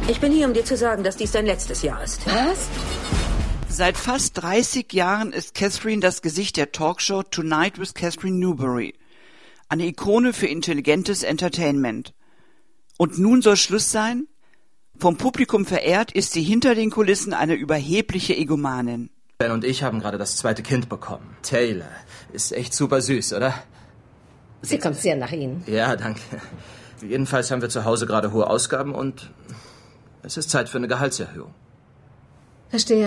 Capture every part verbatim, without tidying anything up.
Ich bin hier, um dir zu sagen, dass dies dein letztes Jahr ist. Was? Seit fast dreißig Jahren ist Catherine das Gesicht der Talkshow Tonight with Catherine Newberry. Eine Ikone für intelligentes Entertainment. Und nun soll Schluss sein? Vom Publikum verehrt ist sie hinter den Kulissen eine überhebliche Egomanin. Ben und ich haben gerade das zweite Kind bekommen. Taylor. Ist echt super süß, oder? Sie kommt sehr nach Ihnen. Ja, danke. Jedenfalls haben wir zu Hause gerade hohe Ausgaben und es ist Zeit für eine Gehaltserhöhung. Verstehe.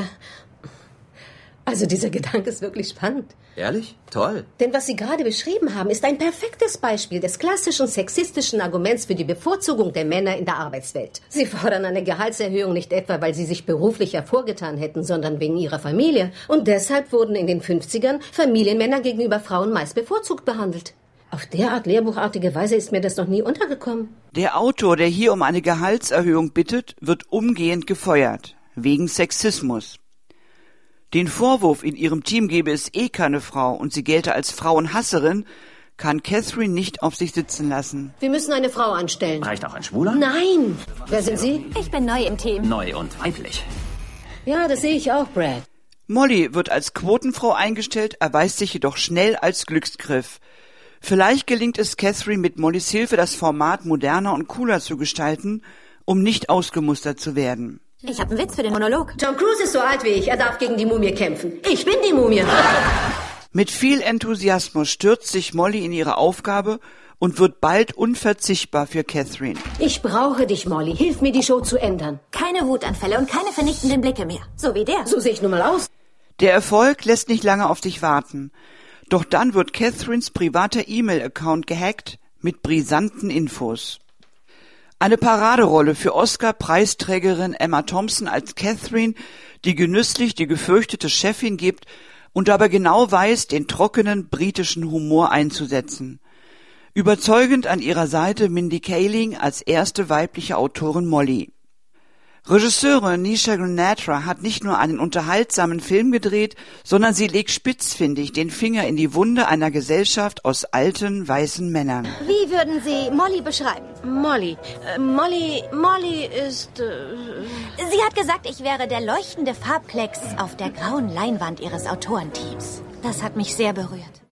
Also dieser Gedanke ist wirklich spannend. Ehrlich? Toll. Denn was Sie gerade beschrieben haben, ist ein perfektes Beispiel des klassischen sexistischen Arguments für die Bevorzugung der Männer in der Arbeitswelt. Sie fordern eine Gehaltserhöhung nicht etwa, weil sie sich beruflich hervorgetan hätten, sondern wegen ihrer Familie. Und deshalb wurden in den fünfzigern Familienmänner gegenüber Frauen meist bevorzugt behandelt. Auf derart lehrbuchartige Weise ist mir das noch nie untergekommen. Der Autor, der hier um eine Gehaltserhöhung bittet, wird umgehend gefeuert. Wegen Sexismus. Den Vorwurf, in ihrem Team gebe es eh keine Frau und sie gelte als Frauenhasserin, kann Catherine nicht auf sich sitzen lassen. Wir müssen eine Frau anstellen. Reicht auch ein Schwuler? Nein! Wer sind Sie? Ich bin neu im Team. Neu und weiblich. Ja, das sehe ich auch, Brad. Molly wird als Quotenfrau eingestellt, erweist sich jedoch schnell als Glücksgriff. Vielleicht gelingt es Catherine mit Mollys Hilfe, das Format moderner und cooler zu gestalten, um nicht ausgemustert zu werden. Ich habe einen Witz für den Monolog. Tom Cruise ist so alt wie ich. Er darf gegen die Mumie kämpfen. Ich bin die Mumie. Mit viel Enthusiasmus stürzt sich Molly in ihre Aufgabe und wird bald unverzichtbar für Catherine. Ich brauche dich, Molly. Hilf mir, die Show zu ändern. Keine Wutanfälle und keine vernichtenden Blicke mehr. So wie der. So sehe ich nun mal aus. Der Erfolg lässt nicht lange auf sich warten. Doch dann wird Catherines privater E-Mail-Account gehackt mit brisanten Infos. Eine Paraderolle für Oscar-Preisträgerin Emma Thompson als Catherine, die genüsslich die gefürchtete Chefin gibt und dabei genau weiß, den trockenen britischen Humor einzusetzen. Überzeugend an ihrer Seite Mindy Kaling als erste weibliche Autorin Molly. Regisseurin Nisha Ganatra hat nicht nur einen unterhaltsamen Film gedreht, sondern sie legt spitzfindig den Finger in die Wunde einer Gesellschaft aus alten, weißen Männern. Wie würden Sie Molly beschreiben? Molly. Äh, Molly, Molly ist... Äh Sie hat gesagt, ich wäre der leuchtende Farbklecks auf der grauen Leinwand ihres Autorenteams. Das hat mich sehr berührt.